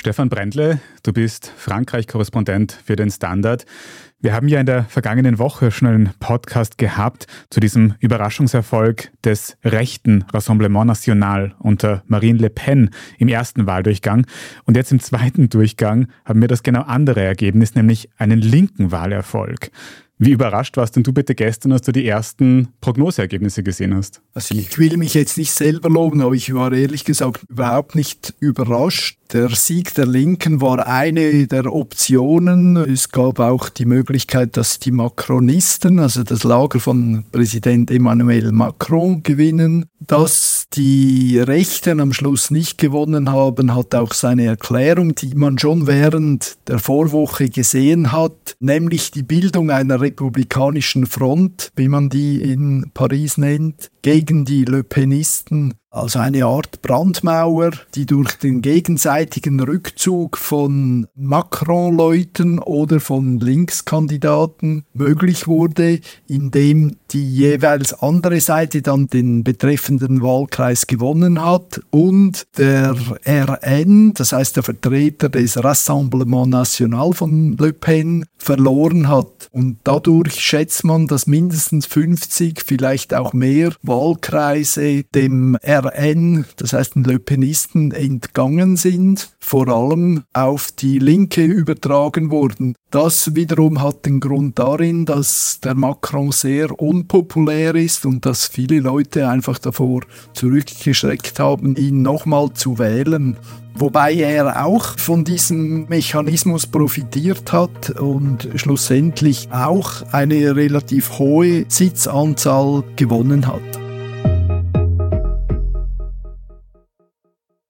Stefan Brändle, du bist Frankreich-Korrespondent für den Standard. Wir haben ja in der vergangenen Woche schon einen Podcast gehabt zu diesem Überraschungserfolg des rechten Rassemblement National unter Marine Le Pen im ersten Wahldurchgang. Und jetzt im zweiten Durchgang haben wir das genau andere Ergebnis, nämlich einen linken Wahlerfolg. Wie überrascht warst denn du bitte gestern, als du die ersten Prognoseergebnisse gesehen hast? Also ich will mich jetzt nicht selber loben, aber ich war ehrlich gesagt überhaupt nicht überrascht. Der Sieg der Linken war eine der Optionen. Es gab auch die Möglichkeit, dass die Macronisten, also das Lager von Präsident Emmanuel Macron, gewinnen. Dass die Rechten am Schluss nicht gewonnen haben, hat auch seine Erklärung, die man schon während der Vorwoche gesehen hat, nämlich die Bildung einer republikanischen Front, wie man die in Paris nennt, gegen die Le Penisten. Also eine Art Brandmauer, die durch den gegenseitigen Rückzug von Macron-Leuten oder von Linkskandidaten möglich wurde, indem die jeweils andere Seite dann den betreffenden Wahlkreis gewonnen hat und der RN, das heißt der Vertreter des Rassemblement National von Le Pen, verloren hat. Und dadurch schätzt man, dass mindestens 50, vielleicht auch mehr Wahlkreise dem RN, das heißt den Le Penisten, entgangen sind, vor allem auf die Linke übertragen wurden. Das wiederum hat den Grund darin, dass der Macron sehr unpopulär ist und dass viele Leute einfach davor zurückgeschreckt haben, ihn nochmal zu wählen. Wobei er auch von diesem Mechanismus profitiert hat und schlussendlich auch eine relativ hohe Sitzanzahl gewonnen hat.